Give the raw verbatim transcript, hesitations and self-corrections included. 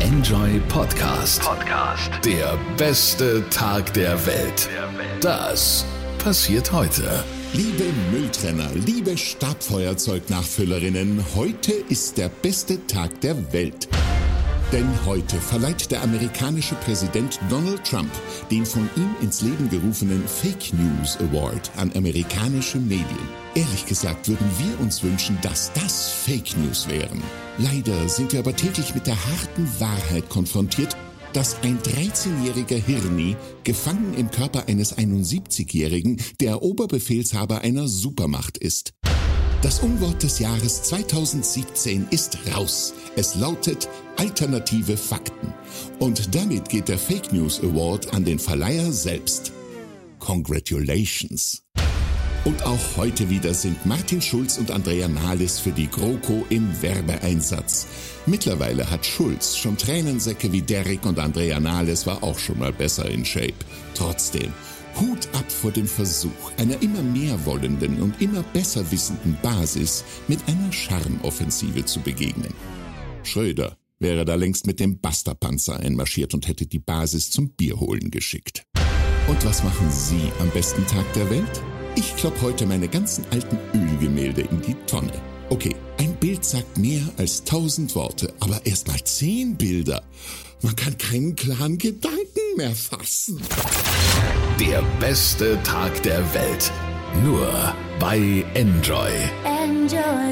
Enjoy Podcast. Podcast. Der beste Tag der Welt. Das passiert heute. Liebe Mülltrenner, liebe Stabfeuerzeugnachfüllerinnen, heute ist der beste Tag der Welt. Denn heute verleiht der amerikanische Präsident Donald Trump den von ihm ins Leben gerufenen Fake News Award an amerikanische Medien. Ehrlich gesagt würden wir uns wünschen, dass das Fake News wären. Leider sind wir aber täglich mit der harten Wahrheit konfrontiert, dass ein dreizehnjähriger Hirni, gefangen im Körper eines einundsiebzigjährigen, der Oberbefehlshaber einer Supermacht ist. Das Unwort des Jahres zweitausendsiebzehn ist raus. Es lautet alternative Fakten. Und damit geht der Fake News Award an den Verleiher selbst. Congratulations! Und auch heute wieder sind Martin Schulz und Andrea Nahles für die GroKo im Werbeeinsatz. Mittlerweile hat Schulz schon Tränensäcke wie Derek und Andrea Nahles war auch schon mal besser in Shape. Trotzdem, Hut ab vor dem Versuch, einer immer mehr wollenden und immer besser wissenden Basis mit einer Charmoffensive zu begegnen. Schröder wäre da längst mit dem Buster-Panzer einmarschiert und hätte die Basis zum Bierholen geschickt. Und was machen Sie am besten Tag der Welt? Ich klopp heute meine ganzen alten Ölgemälde in die Tonne. Okay, ein Bild sagt mehr als tausend Worte, aber erst mal zehn Bilder. Man kann keinen klaren Gedanken mehr fassen. Der beste Tag der Welt. Nur bei Enjoy. Enjoy.